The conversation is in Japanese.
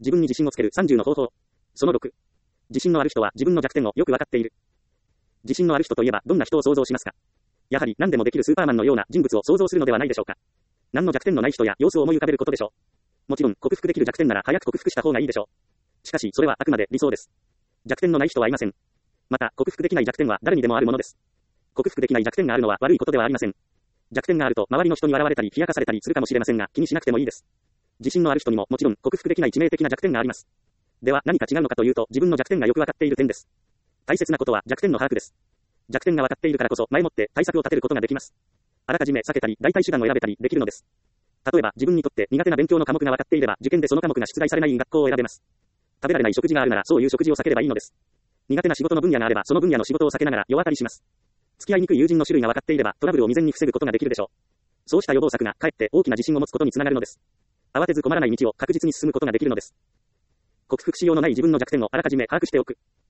自分に自信をつける30の方法。その6。自信のある人は自分の弱点をよくわかっている。自信のある人といえばどんな人を想像しますか？やはり何でもできるスーパーマンのような人物を想像するのではないでしょうか。何の弱点のない人や様子を思い浮かべることでしょう。もちろん克服できる弱点なら早く克服した方がいいでしょう。しかしそれはあくまで理想です。弱点のない人はいません。また克服できない弱点は誰にでもあるものです。克服できない弱点があるのは悪いことではありません。弱点があると周りの人に笑われたり冷やかされたりするかもしれませんが気にしなくてもいいです。自信のある人にももちろん克服できない致命的な弱点があります。では何か違うのかというと自分の弱点がよくわかっている点です。大切なことは弱点の把握です。弱点が分かっているからこそ前もって対策を立てることができます。あらかじめ避けたり代替手段を選べたりできるのです。例えば自分にとって苦手な勉強の科目が分かっていれば受験でその科目が出題されない学校を選べます。食べられない食事があるならそういう食事を避ければいいのです。苦手な仕事の分野があればその分野の仕事を避けながら世渡りします。付き合いにくい友人の種類が分かっていればトラブルを未然に防ぐことができるでしょう。そうした予防策がかえって大きな自信を持つことにつながるのです。慌てず困らない道を確実に進むことができるのです。克服しようのない自分の弱点をあらかじめ把握しておく。